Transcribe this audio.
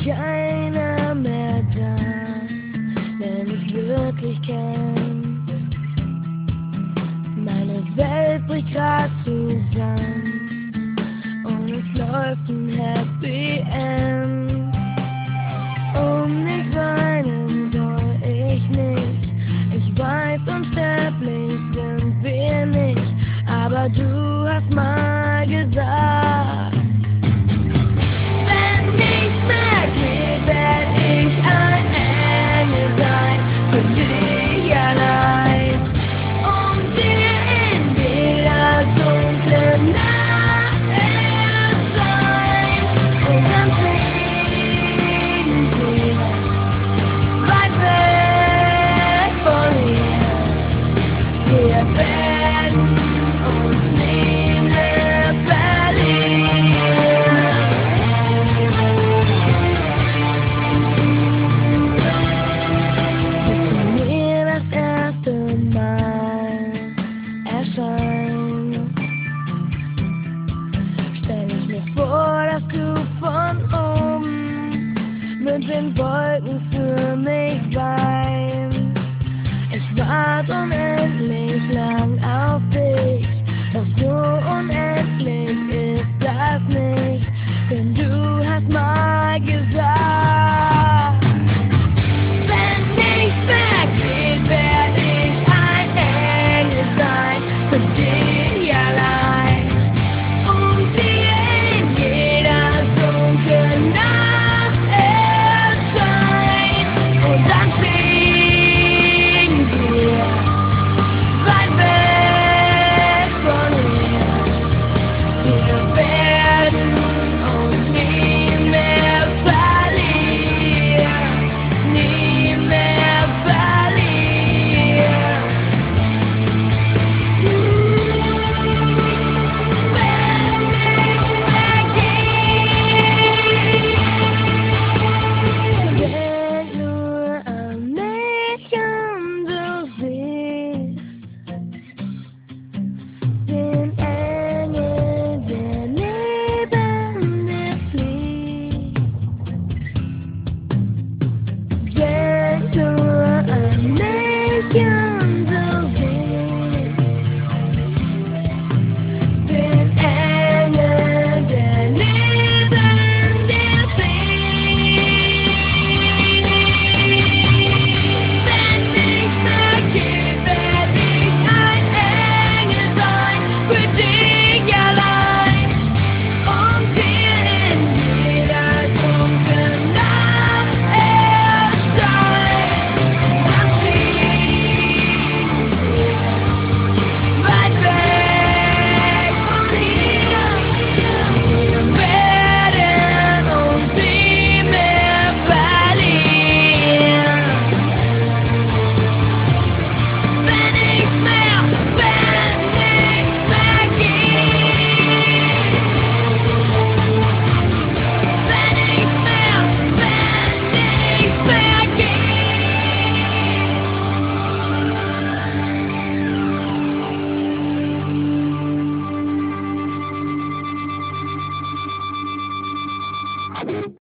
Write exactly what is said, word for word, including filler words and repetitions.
keiner mehr da, der mich wirklich kennt. Meine Welt bricht grad zusammen und es läuft ein Happy End. Um nicht weinen soll ich nicht, ich weiß, unsterblich sind wir nicht, aber du hast mal gesagt, wenn nichts mehr geht, werd ich ein Engel sein, für dich allein, um dir in jeder dunklen Nacht erscheint und dann fliegen wir weit weg von hier. Wir werden uns nie mehr verlieren. Bis du mir das erste Mal erscheinst, stell ich mir vor, dass du von oben mit den Wolken für mich weinst. Ich wart unendlich lang auf dich, doch so unendlich ist das nicht, denn du hast mal gesagt, wenn nichts mehr geht, werd ich ein Engel sein, für dich